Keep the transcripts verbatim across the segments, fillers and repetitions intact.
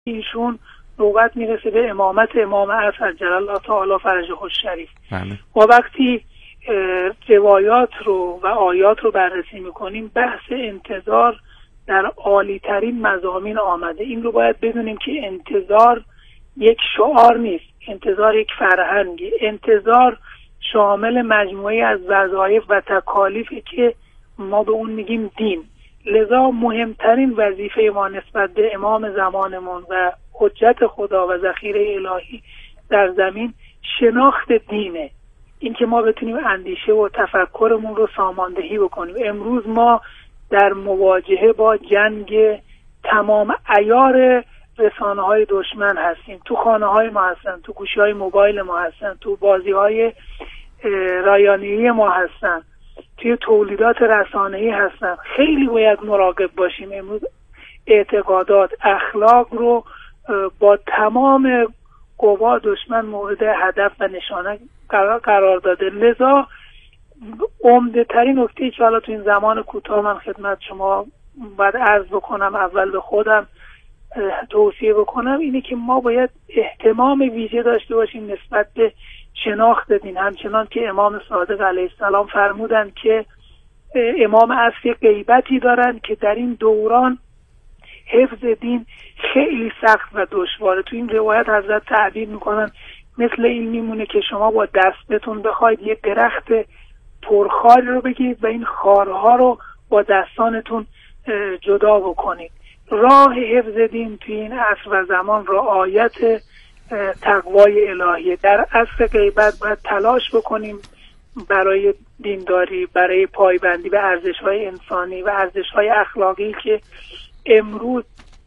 ایشون نوبت میرسه به امامت امام عصر عجل الله تعالی فرجه الشریف. و وقتی روایات رو و آیات رو بررسی میکنیم بحث انتظار در عالی ترین مضامین آمده. این رو باید بدونیم که انتظار یک شعار نیست، انتظار یک فرهنگی، انتظار شامل مجموعه از وظایف و تکالیفی که ما به اون میگیم دین. لذا مهمترین وظیفه ما نسبت به امام زمانمون و حجت خدا و ذخیره الهی در زمین شناخت دینه، اینکه ما بتونیم اندیشه و تفکرمون رو ساماندهی بکنیم. امروز ما در مواجهه با جنگ تمام عیار رسانه های دشمن هستیم، تو خانه های ما هستن، تو گوشی های موبایل ما هستن، تو بازی های رایانه‌ای ما هستن، توی تولیدات رسانه‌ای هستن. خیلی باید مراقب باشیم. امروز اعتقادات، اخلاق رو با تمام قوا دشمن مورد هدف و نشانه قرار داده. لذا عمده ترین نکته‌ای که حالا تو این زمان کوتاه من خدمت شما باید عرض بکنم، اول به خودم توصیه بکنم، اینه که ما باید اهتمام ویژه داشته باشیم نسبت به شناخت دین، همچنان که امام صادق علیه السلام فرمودند که امام عصر غیبتی دارند که در این دوران حفظ دین خیلی سخت و دشواره. تو این روایت حضرت تعبیر میکنن مثل این میمونه که شما با دستتون بخواید یک درخت پرخار رو بگیرید و این خارها رو با دستانتون جدا بکنید. راه حفظ دین توی این عصر و زمان رعایت تقوای الهیه. در عصر غیبت باید تلاش بکنیم برای دینداری، برای پایبندی به ارزش‌های انسانی و ارزش‌های اخلاقی که امروز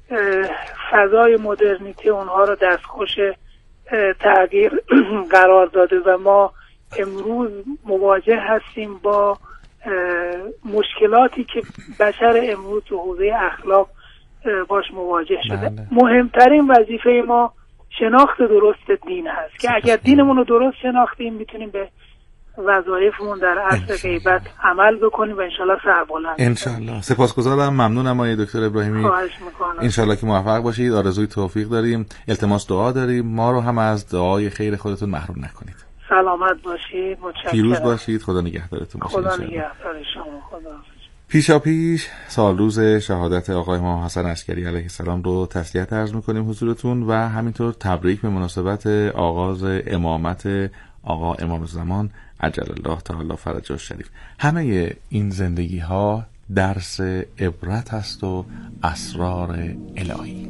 فضای مدرنیته اونها رو دستخوش تغییر قرار داده و ما امروز مواجه هستیم با مشکلاتی که بشر امروز تو حوزه اخلاق باش مواجه شده. مهمترین وظیفه ما شناخت درست دین هست که اگر دینمون رو درست شناختیم میتونیم به وظایفمون در عصر غیبت عمل بکنیم و انشالله سربلند. انشالله. سپاسگزارم، ممنونم آقای دکتر ابراهیمی. خواهش میکنم. انشالله که موفق باشید. آرزوی توفیق داریم. التماس دعا داریم. ما رو هم از دعای خیر خودتون محروم نکنید. سلامت باشید. متشکرم. پیروز باشید. خدا نگهدارتون باشه. خدا نگهدار شما. خدا. پیشا پیش سال روز شهادت آقای امام حسن عسکری علیه السلام رو تسلیت عرض می‌کنیم حضورتون و همینطور تبریک به مناسبت آغاز امامت آقا امام زمان عجل الله تعالی فرجه الشریف. همه این زندگی ها درس عبرت است و اسرار الهی.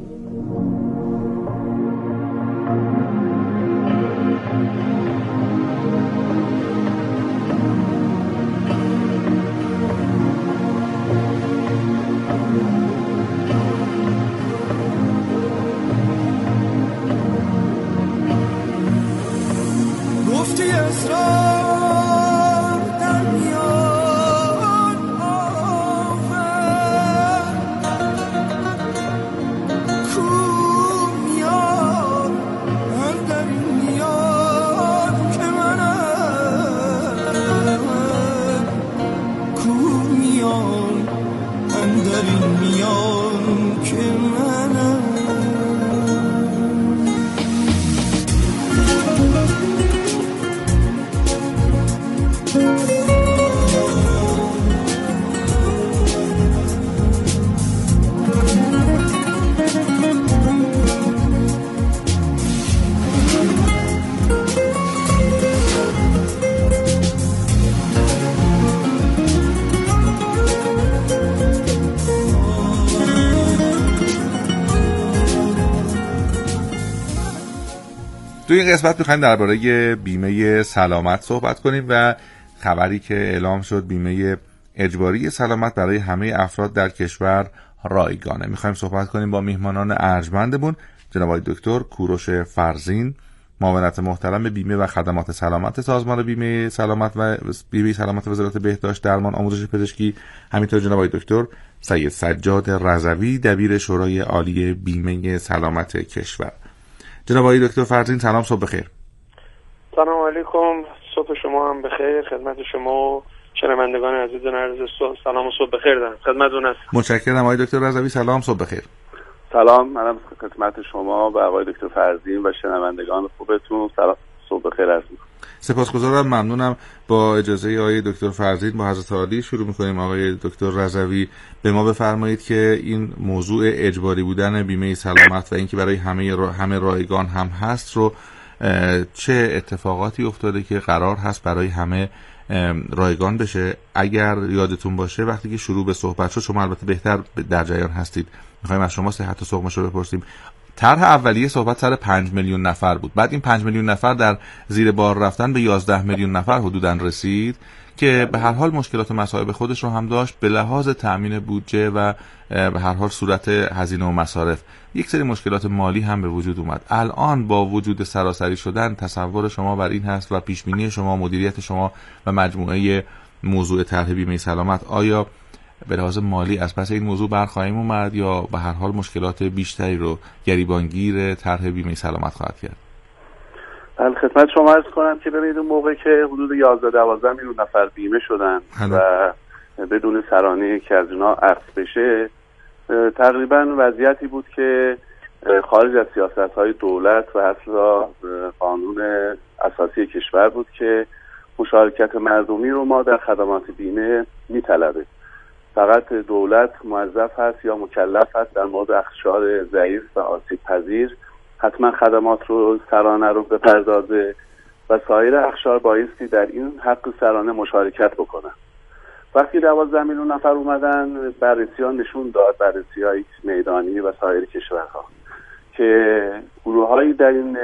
تو این قسمت می‌خوایم درباره بیمه سلامت صحبت کنیم و خبری که اعلام شد بیمه اجباری سلامت برای همه افراد در کشور رایگانه. می‌خوایم صحبت کنیم با میهمانان ارجمندمون جناب آقای دکتر کوروش فرزین، معاونت محترم به بیمه و خدمات سلامت سازمان بیمه سلامت و بیمه سلامت وزارت بهداشت درمان آموزش پزشکی، همینطور جناب آقای دکتر سید سجاد رضوی دبیر شورای عالی بیمه سلامت کشور. جناب آقای دکتر فرزین سلام، صبح بخیر. سلام علیکم، صبح شما هم بخیر. خدمت شما و شنوندگان عزیز عرض سلام و صبح بخیر دارم. خدمتتون هستم. متشکرم آقای دکتر رضوی، سلام، صبح بخیر. سلام، منم خدمت شما و آقای دکتر فرزین و شنوندگان خوبتون سلام، صبح بخیر عرض می‌کنم. سپاسگزارم، ممنونم. با اجازه آقای دکتر فرزین با حضرت عالی شروع می‌کنیم. آقای دکتر رضوی به ما بفرمایید که این موضوع اجباری بودن بیمه سلامت و اینکه برای همه را... همه رایگان هم هست رو چه اتفاقاتی افتاده که قرار هست برای همه رایگان بشه. اگر یادتون باشه وقتی که شروع به صحبت شد، شما البته بهتر در جریان هستید، می‌خوایم از شما صحت و سقمش رو بپرسیم. طرح اولیه صحبت سر پنج میلیون نفر بود، بعد این پنج میلیون نفر در زیر بار رفتن به یازده میلیون نفر حدوداً رسید که به هر حال مشکلات و مصائب خودش رو هم داشت به لحاظ تأمین بودجه و به هر حال صورت هزینه و مصارف. یک سری مشکلات مالی هم به وجود اومد. الان با وجود سراسری شدن تصور شما بر این هست و پیشبینی شما، مدیریت شما و مجموعه موضوع طرح بیمه سلامت، آیا به لحاظ مالی از پس این موضوع برخواهیم اومد یا به هر حال مشکلات بیشتری رو گریبانگیر طرح بیمه سلامت خواهد کرد؟ بله، خدمت شما عرض کنم که ببینید اون موقع که حدود یازده دوازده میلیون نفر بیمه شدن و بدون سرانه که از اینا عقد بشه، تقریبا وضعیتی بود که خارج از سیاست‌های دولت و اصلا قانون اساسی کشور بود که مشارکت مردمی رو ما در خدمات بیمه میطلبه. فقط دولت موظف هست یا مکلف هست در مورد اقشار ضعیف و آسیب پذیر حتما خدمات رو سرانه رو بپردازه و سایر اقشار بایستی در این حق سرانه مشارکت بکنن. وقتی دوازده میلیون نفر اومدن، بررسی‌ها نشون داد، بررسی‌های میدانی و سایر کشورها، که گروه‌هایی در این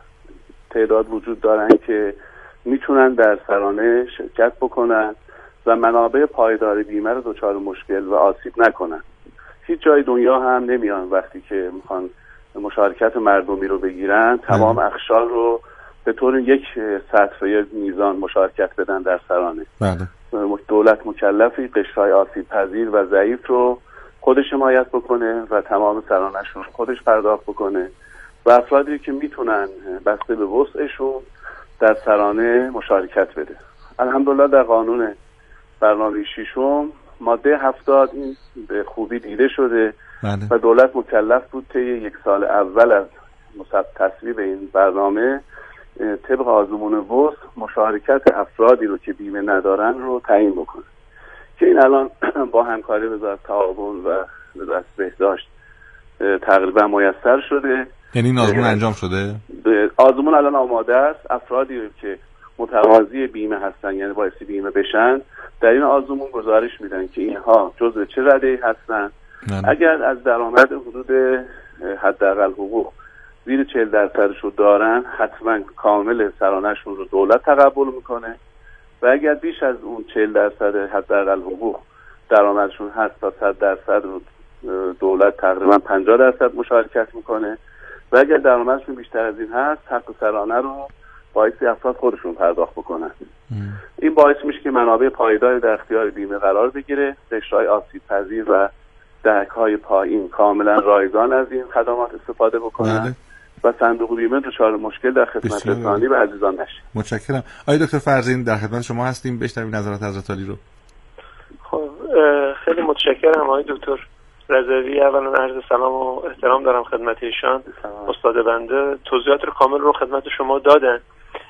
تعداد وجود دارن که میتونن در سرانه شرکت بکنن و منابع پایدار بیمه رو دچار مشکل و آسیب نکنن. هیچ جای دنیا هم نمیان وقتی که میخوان مشارکت مردمی رو بگیرن تمام اقشار رو به طور یک سطح و یک میزان مشارکت بدن در سرانه. بله. دولت مکلفی قشرهای آسیب پذیر و ضعیف رو خودش حمایت بکنه و تمام سرانه‌اش رو خودش پرداخت بکنه و افرادی که میتونن بسته به وسعشون در سرانه مشارکت بده. الحمدلله در قانون برنامه ششم ماده هفتاد این به خوبی دیده شده. بله. و دولت مکلف بود طی یک سال اول از تصویب این برنامه طبق آزمون وسع مشارکت افرادی رو که بیمه ندارن رو تعیین بکنه که این الان با همکاری وزارت تعاون و وزارت بهداشت تقریبا میسر شده. یعنی این آزمون انجام شده؟ آزمون الان آماده است. افرادی که متقاضی بیمه هستن، یعنی بایستی بیمه بشن، در این آزمون گزارش میدن که اینها جزء چه رده‌ای هستن. نه. اگر از درآمد حدود حداقل حقوق زیر چهل درصدش رو دارن، حتما کامل سرانه‌شون رو دولت تقبل میکنه و اگر بیش از اون چهل درصد حداقل حقوق درآمدشون هست تا صد درصد رو دولت تقریبا پنجاه درصد مشارکت میکنه و اگر درآمدشون بیشتر از این هست حق سرانه رو باعث افراد خودشون پرداخت بکنن. ام. این باعث میشه که منابع پایدار در اختیار بیمه قرار بگیره، قشرهای آسیب پذیر و دهک‌های پایین کاملا رایگان از این خدمات استفاده بکنن. بله. و صندوق بیمه دچار مشکل در خدمت رسانی به عزیزان نشه. متشکرم. آقای دکتر فرزین در خدمت شما هستیم، بشنویم نظرات حضرت عالی رو. خب خیلی متشکرم آقای دکتر رضوی. اولا عرض سلام و احترام دارم خدمت ایشان. استاد بنده توضیحات رو کامل رو خدمت شما دادن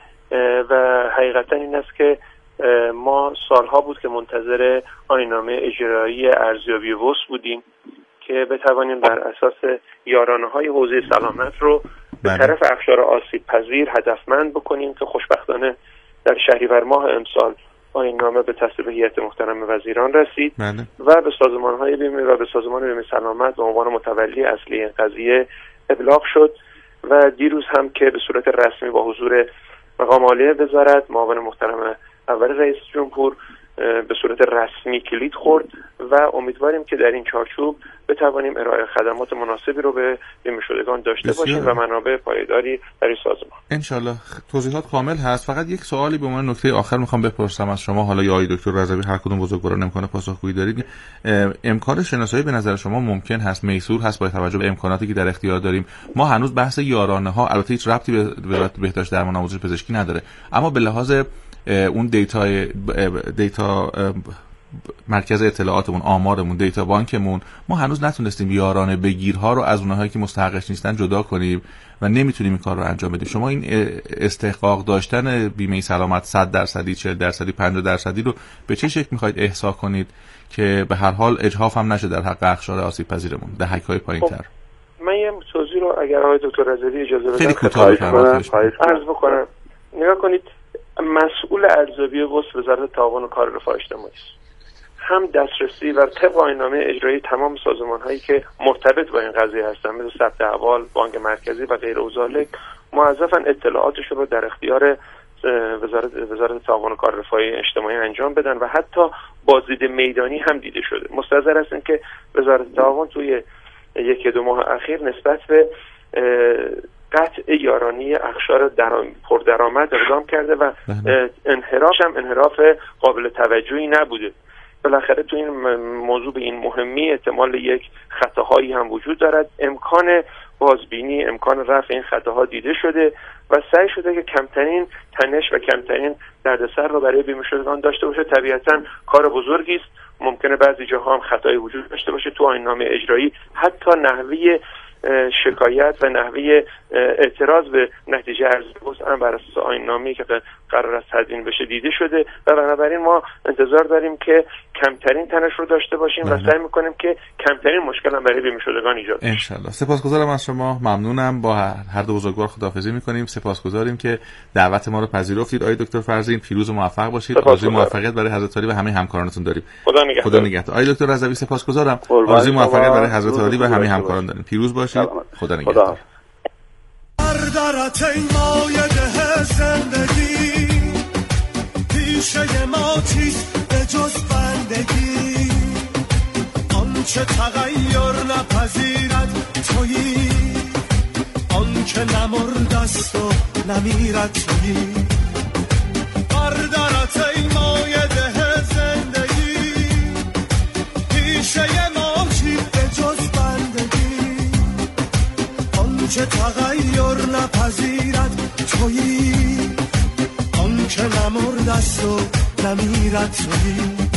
و حقیقتا این است که ما سالها بود که منتظر آیین‌نامه اجرایی ارزیابی وسع بودیم که بتوانیم بر اساس یارانه‌های حوزه سلامت رو به طرف اقشار آسیب پذیر هدفمند بکنیم که خوشبختانه در شهریور ماه امسال آیین‌نامه به تصویب هیئت محترم وزیران رسید. بله. و به سازمان‌های بیمه و به سازمان بیمه سلامت به عنوان متولی اصلی این قضیه ابلاغ شد و دیروز هم که به صورت رسمی با حضور مقام عالی وزارت معاون محترم اول رئیس جمهور به صورت رسمی کلید خورد و امیدواریم که در این چارچوب بتوانیم ارائه خدمات مناسبی رو به بیمه شدگان داشته بسیار. باشیم و منابع پایداری برای سازمان. انشالله توضیحات کامل هست. فقط یک سوالی به عنوان نکته آخر میخوام بپرسم از شما، حالا یا آقای دکتر رضوی، هر کدوم بزرگواران امکان پاسخگویی دارید. امکان شناسایی به نظر شما ممکن هست، میسور هست با توجه به امکاناتی که در اختیار داریم؟ ما هنوز بحث یارانه ها البته هیچ ربطی به وزارت بهداشت درمان آموزش پزشکی نداره، اما به لحاظ اون دیتا دیتا مرکز اطلاعاتمون، آمارمون، دیتا بانکمون، ما هنوز نتونستیم یارانه بگیرها رو از اونهایی که مستحقش نیستن جدا کنیم و نمیتونیم این کار رو انجام بدیم. شما این استحقاق داشتن بیمه سلامت صد درصدی، چهل درصدی، پنجاه درصدی رو به چه شکل میخواید احصا کنید که به هر حال اجحاف هم نشه در حق اقشار آسیب پذیرمون، دهک‌های پایین‌تر؟ من یه توضیح رو اگر آقای دکتر رضوی اجازه بدن خیلی کوتاه عرض بکنم. نگاه کنید، مسئول ارزیابی وسط وزارت تعاون و کار رفاه اجتماعی است. هم دسترسی و طبق آیین‌نامه اجرایی تمام سازمان‌هایی که مرتبط با این قضیه هستن مثل ثبت احوال، بانک مرکزی و غیر ذالک موظفن اطلاعاتشون رو در اختیار وزارت وزارت تعاون و کار رفاه اجتماعی انجام بدن و حتی بازدید میدانی هم دیده شده. مستحضر هستیم که وزارت تعاون توی یک دو ماه اخیر نسبت به قطع یارانی اقشار پردرآمد اقدام کرده و انحرافش هم انحراف قابل توجهی نبوده. بالاخره تو این موضوع به این مهمی احتمال یک خطاهایی هم وجود دارد. امکان بازبینی، امکان رفع این خطاها دیده شده و سعی شده که کمترین تنش و کمترین دردسر رو برای بیمه شدگان داشته باشه. طبیعتاً کار بزرگی است، ممکنه بعضی جاها هم خطایی وجود داشته باشه. تو آیین‌نامه اجرایی حتی نحوه شکایت و نحوه اعتراض به نتیجه ارزیابی هم بر اساس آیین‌نامه‌ای که قرار است تدوین بشه دیده شده و بنابراین ما انتظار داریم که کمترین تنش رو داشته باشیم بله. و سعی می‌کنیم که کمترین مشکل هم برای بیمه شدگان ایجاد بشه. ان شاءالله. سپاسگزارم از شما، ممنونم. با هر دو بزرگوار خداحافظی می‌کنیم. سپاسگزاریم که دعوت ما رو پذیرفتید. آقای دکتر فرزین پیروز و موفق باشید. آرزوی موفقیت برای حضرت عالی و همه همکارانتون داریم. خدا نگهدار. خدا نگهدار. آقای دکتر رضوی سپاسگزارم. آرزوی موفقیت برای حضرت عالی و همه همکاران داریم. پیروز باشید. خدا نگهدار. بردارت ای مایده زندگی، پیشه ما چیست به جز بندگی، آنچه تغییر نپذیرد تویی، آنچه نمردست و نمیرد تویی. بردارت ای مایده زندگی، پیشه ما چیست به جز بندگی، آنچه تغییر نپذیرد تویی، آنچه نمردست و نمیرد تویی.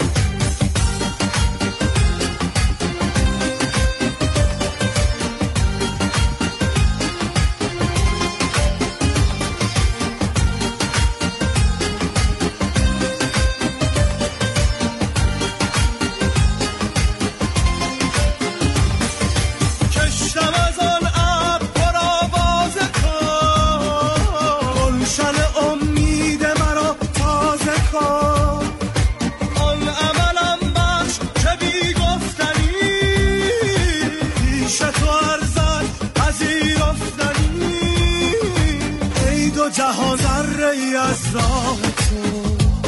جهان ذره ای از راه تو،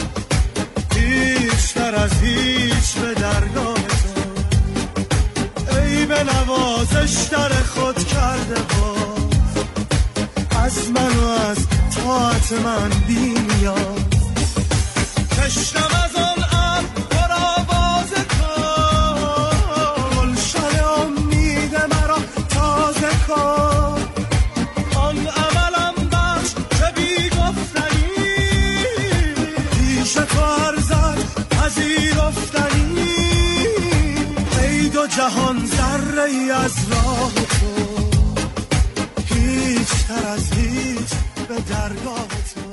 بیشتر از هیچ به درگاه تو، ای به نوازش در خود کرده باز، از من و از طاعت من بی نیاز. کشتم از آن اب پر آواز کن، گلشن امید مرا تازه کن، آن عملم بخش که بی گفتنی، پیش تو ارزد پذیرفتنی، ای دو جهان ذره ای از راه تو، هیچ تر از هیچ به درگاه تو.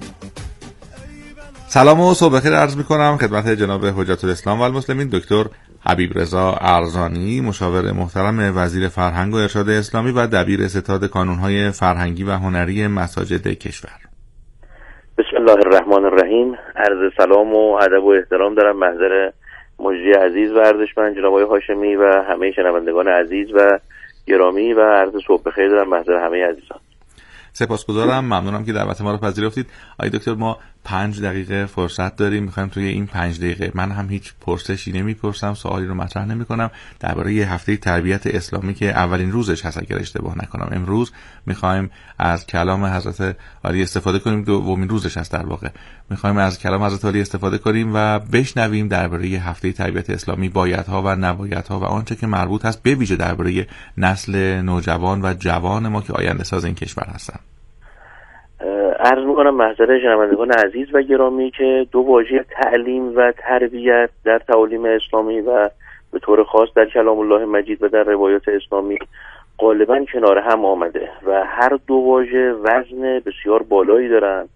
سلام و صبح بخیر عرض می‌کنم خدمت جناب حجت الاسلام و المسلمین دکتر حبیب رضا ارزانی، مشاور محترم وزیر فرهنگ و ارشاد اسلامی و دبیر ستاد کانون‌های فرهنگی و هنری مساجد کشور. بسم الله الرحمن الرحیم. عرض سلام و ادب و احترام دارم محضر مجری عزیز و ارزشمند جناب آقای هاشمی و همه شنوندگان عزیز و گرامی و عرض صبح بخیر دارم محضر همه عزیزان. سپاسگزارم، ممنونم که دعوت ما رو پذیرفتید. آقای دکتر ما پنج دقیقه فرصت داریم، میخوایم توی این پنج دقیقه، من هم هیچ پرسشی نمیپرسم، سوالی رو مطرح نمیکنم، درباره یه هفته تربیت اسلامی که اولین روزش هست اگر اشتباه نکنم امروز، میخوایم از کلام حضرت علی استفاده کنیم، دومین روزش هست در واقع، میخوایم از کلام حضرت علی استفاده کنیم و بشنویم درباره یه هفته تربیت اسلامی، بایدها و نبایدها و آنچه که مربوط هست به ویژه درباره نسل نوجوان و جوان ما که آینده ساز این کشور هستن. عرض میکنم محضر شنوندگان عزیز و گرامی که دو واژه تعلیم و تربیت در تعالیم اسلامی و به طور خاص در کلام الله مجید و در روایات اسلامی غالبا کنار هم آمده و هر دو واژه وزن بسیار بالایی دارن.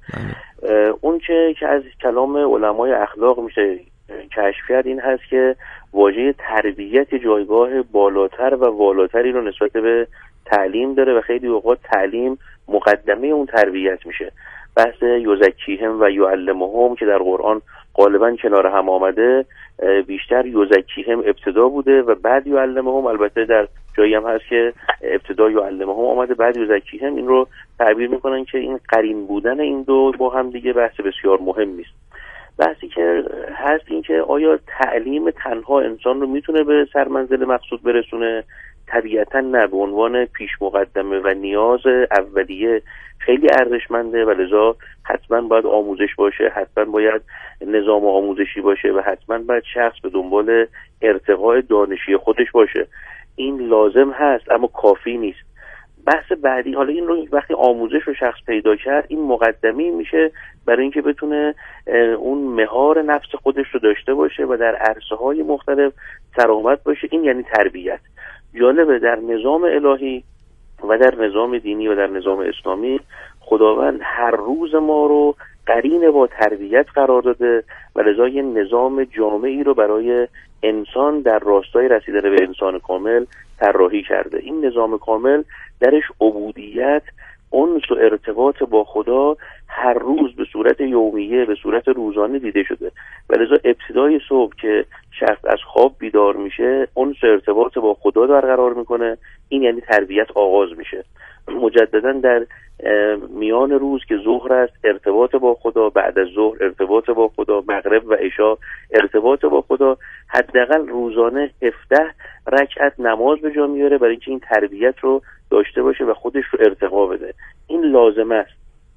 اون که که از کلام علمای اخلاق میشه کشف کرد این هست که واژه تربیت جایگاه بالاتر و والاتری رو نسبت به تعلیم داره و خیلی اوقات تعلیم مقدمه اون تربیت میشه. بحث یزکیهم و یعلمهم که در قرآن غالبا کنار هم آمده، بیشتر یزکیهم ابتدا بوده و بعد یعلمهم، البته در جایی هم هست که ابتدا یعلمهم آمده بعد یزکیهم. این رو تعبیر میکنن که این قرین بودن این دو با هم دیگه بحث بسیار مهمی است. بحثی که هست این که آیا تعلیم تنها انسان رو میتونه به سرمنزل مقصود برسونه؟ طبیعتا نه. به عنوان پیش مقدمه و نیاز اولیه خیلی ارزشمنده و لذا حتما باید آموزش باشه، حتما باید نظام آموزشی باشه و حتما باید شخص به دنبال ارتقاء دانشی خودش باشه. این لازم هست اما کافی نیست. بحث بعدی، حالا این رو وقتی آموزش رو شخص پیدا کرد، این مقدمی میشه برای اینکه بتونه اون مهار نفس خودش رو داشته باشه و در عرصه‌های مختلف سرآمد باشه. این یعنی تربیت. جالبه در نظام الهی و در نظام دینی و در نظام اسلامی خداوند هر روز ما رو قرین با تربیت قرار داده و لذا یه نظام جامعی رو برای انسان در راستای رسیدن به انسان کامل طراحی کرده. این نظام کامل درش عبودیت، انس و ارتباط با خدا هر روز به صورت یومیه، به صورت روزانه دیده شده و لذا ابتدای صبح که شخص از خواب بیدار میشه انس و ارتباط با خدا برقرار میکنه. این یعنی تربیت آغاز میشه. مجددا در میان روز که ظهر است ارتباط با خدا، بعد از ظهر ارتباط با خدا، مغرب و عشاء ارتباط با خدا. حداقل روزانه هفده رکعت نماز به جا میاره برای اینکه این تربیت رو داشته باشه و خودش رو ارتقا بده. این لازمه است،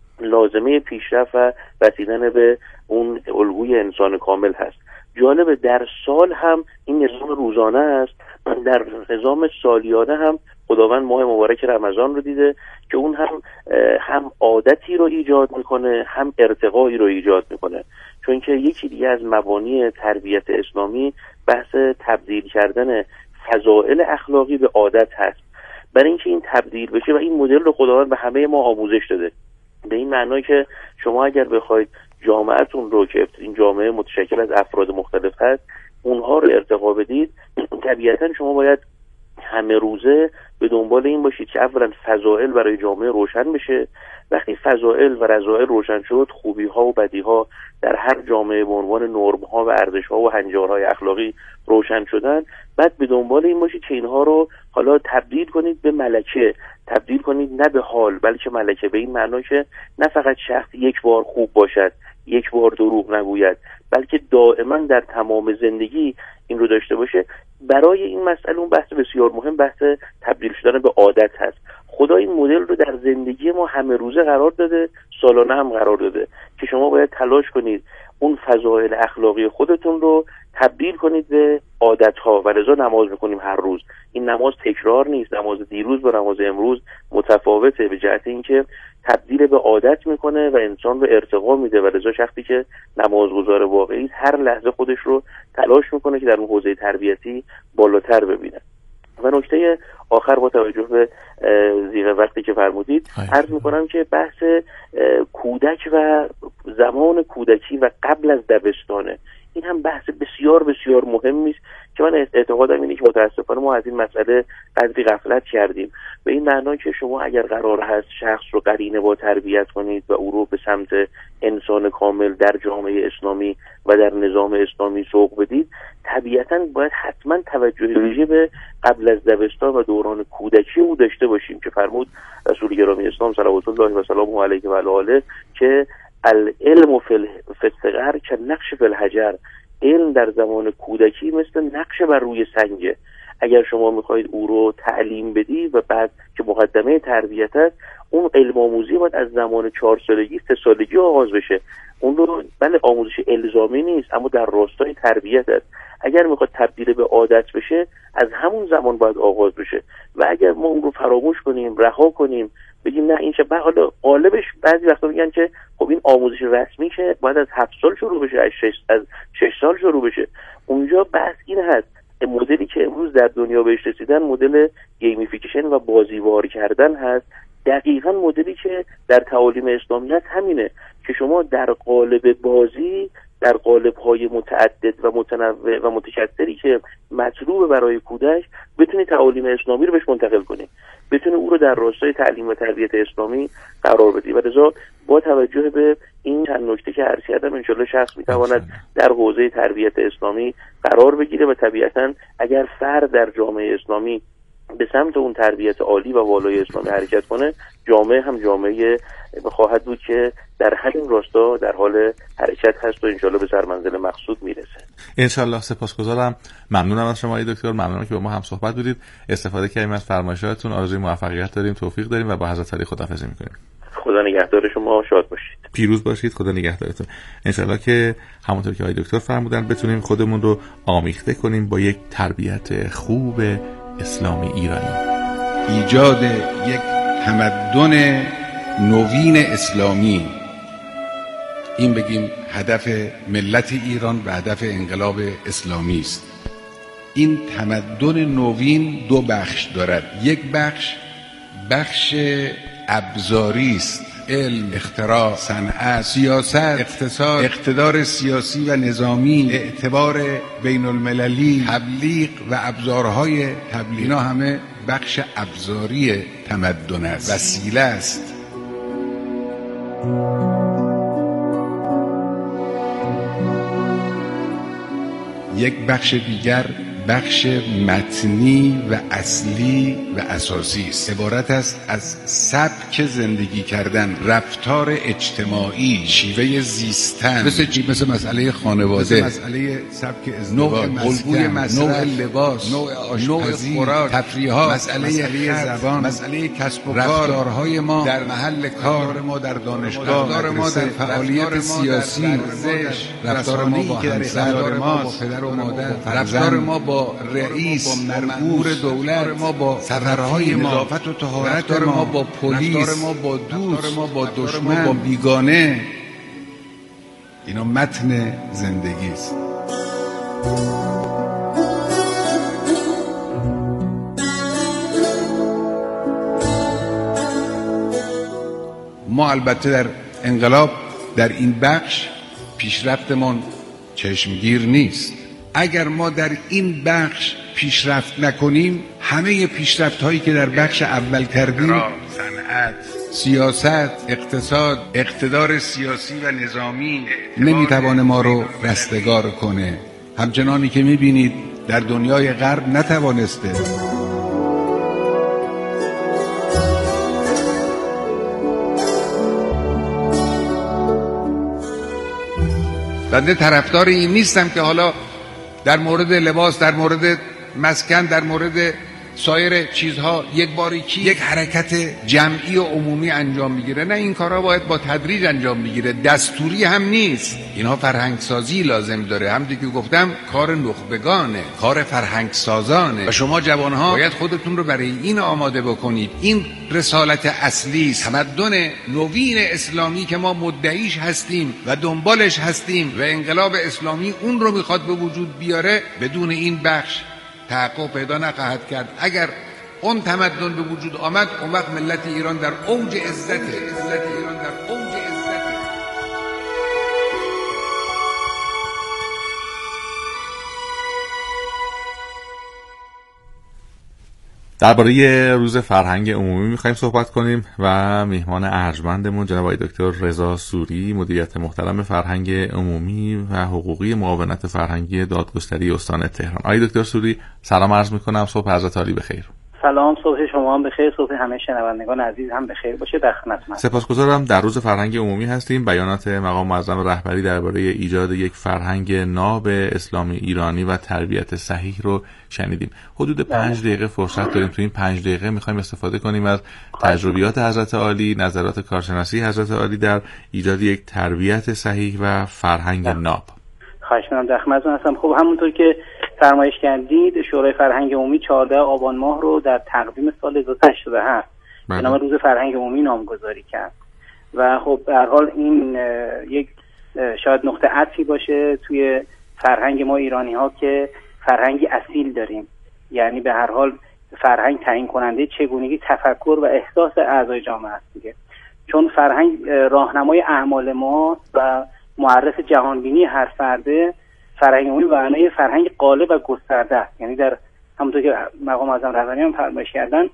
لازمه پیشرفت و رسیدن به اون الگوی انسان کامل هست. جالبه در سال هم این نظام روزانه است، در نظام سالیانه هم خداوند ماه مبارک رمضان رو دیده که اون هم هم عادتی رو ایجاد میکنه هم ارتقایی رو ایجاد میکنه. چون که یکی دیگه از مبانی تربیت اسلامی بحث تبدیل کردن فضائل اخلاقی به عادت هست. برای اینکه این تبدیل بشه و این مدل رو خداوند به همه ما آموزش داده، به این معنی که شما اگر بخواید جامعهتون رو که این جامعه متشکل از افراد مختلف هست اونها رو ارتقا بدید، طبیعتا شما باید همه روزه به دنبال این باشید که اولا فضائل برای جامعه روشن بشه. وقتی فضائل و رذائل روشن شد، خوبی ها و بدی ها در هر جامعه به عنوان نرم ها و ارزش ها و هنجارهای اخلاقی روشن شدن، بعد به دنبال این باشید که اینها رو حالا تبدیل کنید به ملکه، تبدیل کنید نه به حال بلکه ملکه، به این معنی که نه فقط شخص یک بار خوب باشد، یک بار دروغ نگوید، بلکه دائما در تمام زندگی این رو داشته باشه. برای این مسئله اون بحث بسیار مهم بحث تبدیل شدن به عادت هست. خدا این مدل رو در زندگی ما همه روزه قرار داده، سالانه هم قرار داده که شما باید تلاش کنید اون فضایل اخلاقی خودتون رو تبدیل کنید به عادت‌ها و لذا نماز می‌کنیم هر روز. این نماز تکرار نیست، نماز دیروز با نماز امروز متفاوته به جهت اینکه تبدیل به عادت میکنه و انسان رو ارتقا میده و لذا شخصی که نمازگزار واقعی هر لحظه خودش رو تلاش میکنه که در اون حوزه تربیتی بالاتر ببینه. و نکته آخر با توجه به زیغ وقتی که فرمودید عرض میکنم که بحث کودک و زمان کودکی و قبل از دبستانه، این هم بحث بسیار بسیار مهمی است که من اعتقادم اینه که متاسفانه ما از این مسئله قدری غفلت کردیم. به این معنا که شما اگر قرار هست شخص رو قرینه با تربیت کنید و او رو به سمت انسان کامل در جامعه اسلامی و در نظام اسلامی سوق بدید، طبیعتاً باید حتما توجه ویژه به قبل از دبستان و دوران کودکی او داشته باشیم که فرمود رسول گرامی اسلام صلوات الله و سلامه علیه و آله که العلم فی الصغر که نقش فی الحجر، علم در زمان کودکی مثل نقش بر روی سنگه. اگر شما میخواید او رو تعلیم بدی و بعد که مقدمه تربیت است، اون علم آموزی باید از زمان چهار سالگی سه سالگی آغاز بشه. اون رو بله آموزش الزامی نیست، اما در راستای تربیت است. اگر میخواد تبدیل به عادت بشه از همون زمان باید آغاز بشه و اگر ما اون رو فراموش کنیم، رها کنیم، بگیم نه این چه حالا غالبش بعضی وقتا میگن که خب این آموزش رسمی که باید از هفت سال شروع بشه، از شش از شش سال شروع بشه. اونجا بحث این هست مدلی که امروز در دنیا بهش رسیدن مدل گیمیفیکیشن و بازیوار کردن هست. دقیقاً مدلی که در تعالیم اسلامی هست همینه که شما در قالب بازی، در قالب‌های متعدد و متنوع و متکثری که مطلوب برای کودک بتونی تعالیم اسلامی رو بهش منتقل کنی، بتونی او رو در راستای تعلیم و تربیت اسلامی قرار بدی. و لذا با توجه به این چند نکته که عرض کردم انشالله شخص میتواند در حوزه تربیت اسلامی قرار بگیره و طبیعتاً اگر فرد در جامعه اسلامی به سمت اون تربیت عالی و والای اسلامی حرکت کنه، جامعه هم جامعه خواهد بود که در همین راستا در حال حرکت هست و انشالله به سرمنزل مقصود میرسه. انشالله. سپاسگزارم، ممنونم از شما آقای دکتر، ممنونم که با ما هم صحبت بودید، استفاده کردیم از فرمایشاتتون. آرزوی موفقیت داریم، توفیق داریم و با حضرت علی خداحافظی میکنیم. خدا نگهدار شما، شاد باشید، پیروز باشید، خدا نگهدارتون. انشالله که همونطور که آقای دکتر فرمودن بتونیم خودمون رو آمیخته کنیم با یک تربیت خوب اسلامی ایرانی. ایجاد یک تمدن نوین اسلامی، این بگیم هدف ملت ایران و هدف انقلاب اسلامی است. این تمدن نوین دو بخش دارد. یک بخش بخش ابزاری است، علم، اختراع، صنعت، سیاست، اقتصاد، اقتدار سیاسی و نظامی، اعتبار بین المللی، تبلیغ و ابزارهای تبلیغ. اینا همه بخش ابزاری تمدن است، وسیله است. یک بخش دیگر بخش متنی و اصلی و اساسی است، عبارت است از سبک زندگی کردن، رفتار اجتماعی، شیوه زیستن، مثل چی؟ مثل مسئله خانواده، مثل مسئله سبک ازدواج، نوع الگوی مصرف، نوع لباس، نوع آشپزی، خوراک، تفریحات، مسئله, مسئله زبان، مسئله کسب و کار، رفتارهای ما در محل کار، ما در دانشگاه، رفتار ما در فعالیت سیاسی، ورزش، رفتار ما با همسر، رفتار ما با پدر و مادر، رفتار ما با رئیس، با مأمور دولت، ما با سفرهای نظافت و طهارت، ما با پلیس، ما با دوست، ما با دشمن، با بیگانه. اینا متن زندگی است. ما البته در انقلاب در این بخش پیشرفتمان چشمگیر نیست. اگر ما در این بخش پیشرفت نکنیم، همه پیشرفت هایی که در بخش اول کردیم، صنعت، سیاست، اقتصاد، اقتدار سیاسی و نظامی، نمیتوانه ما رو رستگار کنه. همچنانی که میبینید در دنیای غرب نتوانسته. بنده طرفدار این نیستم که حالا در مورد لباس، در مورد مسکن، در مورد سایر چیزها یک باریکی یک حرکت جمعی و عمومی انجام میگیره. نه، این کارها باید با تدریج انجام میگیره، دستوری هم نیست. اینها فرهنگ سازی لازم داره. همونطور که گفتم کار نخبگانه، کار فرهنگ سازانه و شما جوانها باید خودتون رو برای این آماده بکنید. این رسالت اصلی است. تمدن نوین اسلامی که ما مدعیش هستیم و دنبالش هستیم و انقلاب اسلامی اون رو میخواد به وجود بیاره، بدون این بخش تحقق پیدا نخواهد کرد. اگر اون تمدن به وجود آمد، اون وقت ملت ایران در اوج عزته. ملت ایران در اوج عزته. درباره روز فرهنگ عمومی می‌خوایم صحبت کنیم و میهمان ارجمندمون جناب آقای دکتر رضا سوری، مدیریت محترم فرهنگ عمومی و حقوقی معاونت فرهنگی دادگستری استان تهران. آقای دکتر سوری سلام عرض می‌کنم، صبح حضرت عالی بخیر. سلام، صبح شما هم بخیر، صبح همه شنوندگان عزیز هم بخیر باشه. در خدمتتونم. سپاسگزارم. در روز فرهنگ عمومی هستیم. بیانات مقام معظم رهبری درباره ایجاد یک فرهنگ ناب اسلامی ایرانی و تربیت صحیح رو شنیدیم. حدود پنج دقیقه فرصت داریم. تو این پنج دقیقه می‌خوایم استفاده کنیم از تجربیات حضرت عالی، نظرات کارشناسی حضرت عالی در ایجاد یک تربیت صحیح و فرهنگ ناب. خواهش می‌کنم، در خدمتتون هستم. خب همونطور که فرمایش کردید، شورای فرهنگ عمومی چهاردهم آبان ماه رو در تقویم سال هزار و سیصد و هشتاد و هفت به نام روز فرهنگ عمومی نامگذاری کرد و خب به هر حال این یک شاید نقطه عطفی باشه توی فرهنگ ما ایرانی ها که فرهنگی اصیل داریم. یعنی به هر حال فرهنگ تعیین کننده چگونگی تفکر و احساس اعضای جامعه است دیگه، چون فرهنگ راهنمای اعمال ما و معرف جهانبینی هر فرده. فرهنگ عمومی به معنای فرهنگ غالب و گسترده است. یعنی در همونطور که مقام معظم رهبری هم فرمایش کردن،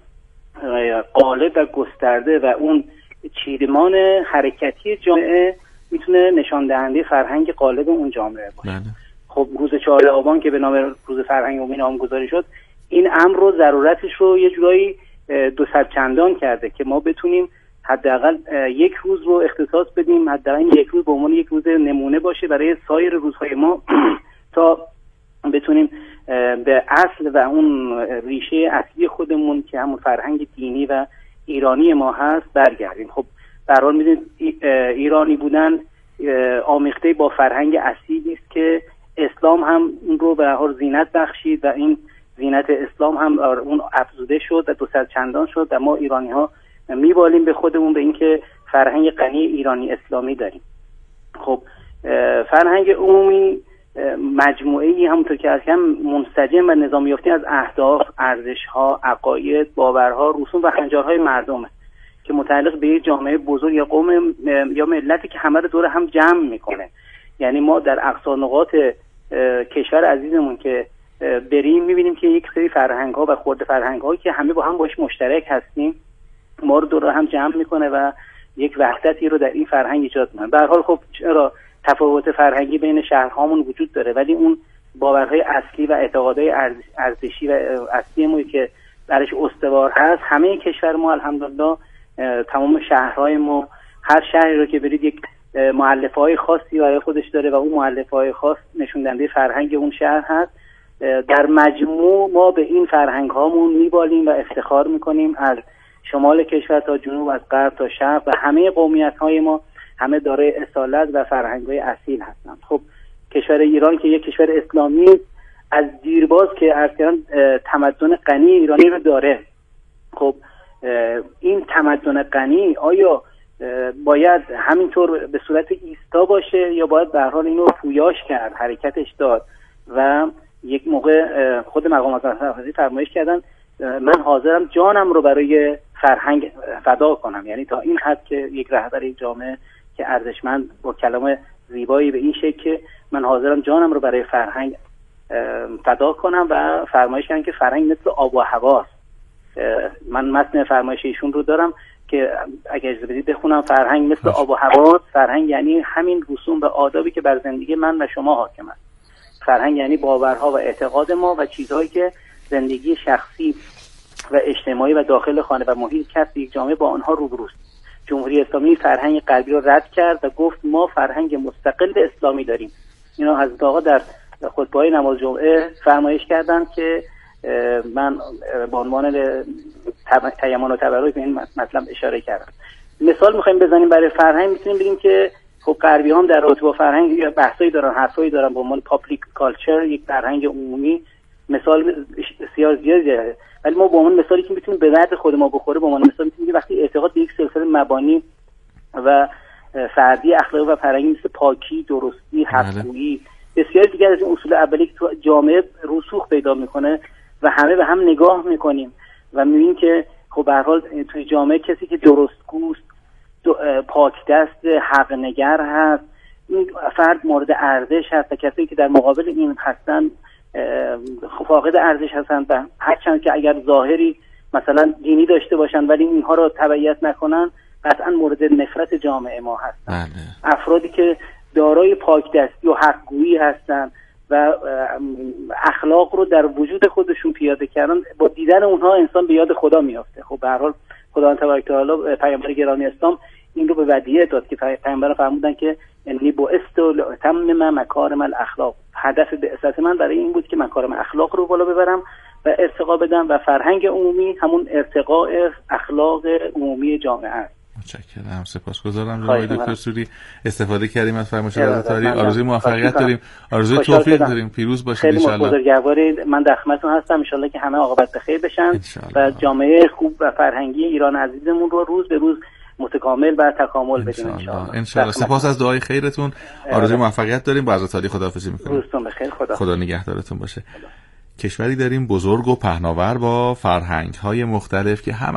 غالب و گسترده و اون چیدمان حرکتی جامعه میتونه نشان دهنده فرهنگ غالب اون جامعه باشه. بله. خب روز چهاردهم آبان که به نام روز فرهنگ عمومی نامگذاری شد، این امر رو ضرورتش رو یه جورایی دو صد چندان کرده که ما بتونیم حداقل یک روز رو اختصاص بدیم، حداقل یک روز به عنوان یک روز نمونه باشه برای سایر روزهای ما تا بتونیم به اصل و اون ریشه اصلی خودمون که همون فرهنگ دینی و ایرانی ما هست برگردیم. خب به هر حال می‌دونید ایرانی بودن آمیخته با فرهنگ اصیلی است که اسلام هم اون رو به هر حال زینت بخشید و این زینت اسلام هم اون افزوده شد و دو صد چندان شد و ما ایرانی‌ها میبالیم به خودمون به اینکه فرهنگ غنی ایرانی اسلامی داریم. خب فرهنگ عمومی مجموعه‌ای همونطور که از هم منسجم و نظام یافته از اهداف، ارزش‌ها، عقاید، باورها، رسوم و هنجارهای مردمه که متعلق به یک جامعه بزرگ یا قوم یا ملتی که همه رو دور هم جمع میکنه. یعنی ما در اقصا نقاط کشور عزیزمون که بریم میبینیم که یک سری فرهنگ‌ها و خرد فرهنگ‌هایی که همه با هم باش مشترک هستیم ما رو دور هم جمع میکنه و یک وحدتی رو در این فرهنگ ایجاد میکنه. به هر حال خب چرا تفاوت فرهنگی بین شهرهامون وجود داره، ولی اون باورهای اصلی و اعتقادهای ارزشی و اصلی ما که درش استوار هست همه کشور ما الحمدلله، تمام شهرهای ما، هر شهری رو که برید یک مؤلفه‌های خاصی برای خودش داره و اون مؤلفه‌های خاص نشون دهنده فرهنگ اون شهر هست. در مجموع ما به این فرهنگ هامون میبالیم و افتخار میکنیم، از شمال کشور تا جنوب، از غرب تا شرق و همه قومیت‌های ما همه دارای اصالت و فرهنگ‌های اصیل هستند. خب کشور ایران که یک کشور اسلامی از دیرباز که اصلا تمدن غنی ایرانی رو داره. خب این تمدن غنی آیا باید همینطور به صورت ایستا باشه یا باید به هر حال اینو پویاش کرد، حرکتش داد؟ و یک موقع خود مقام معظم رهبری فرمایش کردن من حاضرم جانم رو برای فرهنگ فدا کنم. یعنی تا این حد که یک رهبر جامعه که ارزشمند با کلام زیبایی به این شکل که من حاضرم جانم رو برای فرهنگ فدا کنم و فرمایش کردن که فرهنگ مثل آب و هواست. من متن فرمایش ایشون رو دارم که اگه اجازه بدید بخونم. فرهنگ مثل آب و هواست. فرهنگ یعنی همین رسوم و آدابی که بر زندگی من و شما حاکم است. فرهنگ یعنی باورها و اعتقاد ما و چیزهایی که زندگی شخصی و اجتماعی و داخل خانه و محیط کسب یک جامعه با آنها روبروست. جمهوری اسلامی فرهنگ غربی را رد کرد و گفت ما فرهنگ مستقل اسلامی داریم. اینا حضرت آقا در خطبه‌های نماز جمعه فرمایش کردند که من با عنوان تیمم و تبرک به این مطلب اشاره کردم. مثال می‌خوایم بزنیم برای فرهنگ، می‌تونیم بگیم که خب غربی هم در رابطه با فرهنگ بحثایی دارن، حرفایی دارن به عنوان پابلیک کالچر، یک فرهنگ عمومی، مثال بسیار زیادی داره. ولی ما به عنوان مثالی که میتونیم به درد خود ما بخوره، به عنوان مثال میتونیم وقتی اعتقاد به یک سلسله مبانی و فردی اخلاقی و فرهنگی مثل پاکی، درستی، حق‌گویی، بسیار دیگر از این اصول اولیه که تو جامعه رسوخ پیدا میکنه و همه به هم نگاه میکنیم و میبینیم که خب به هر حال توی جامعه کسی که درستگوست، پاک دست، حق نگر هست، این فرد مورد ارزش هست و کسی که در مقابل این هستن فاقد ارزش هستن و هرچند که اگر ظاهری مثلا دینی داشته باشن ولی اینها رو تبعیت نکنن قطعا مورد نفرت جامعه ما هستن. بله. افرادی که دارای پاک دستی و حق‌گویی هستن و اخلاق رو در وجود خودشون پیاده کردن، با دیدن اونها انسان به یاد خدا میافته. خب به هر حال خداوند تبارک و تعالی پیامبر گرامی اسلام این رو به ودیعه داد که پیامبر فرمودن که انی بعثت لاتمم مکارم الاخلاق، هدف بعثت من برای این بود که مکارم اخلاق رو بالا ببرم و ارتقا بدم و فرهنگ عمومی همون ارتقاء اخلاق عمومی جامعه است. متشکرم، سپاسگزارم جناب دکتر سوری. استفاده کردیم از فرمایشات حضرت عالی. آرزوی موفقیت داریم، آرزوی توفیق داریم. پیروز باشید ان شاء الله. خیلی بزرگوارید. من در خدمتتون هستم ان شاء الله که همه عاقبت بخیر بشن و جامعه خوب و فرهنگی ایران عزیزمون رو روز به روز متکامل و تکامل بدیم ان شاء الله. ان شاء الله. سپاس از دعای خیرتون. آرزوی موفقیت داریم. با حضرت عالی خداحافظی می‌کنیم. روزتون بخیر. خدا خدا نگهدارتون باشه. کشوری داریم بزرگ و پهناور با فرهنگ‌های مختلف که هم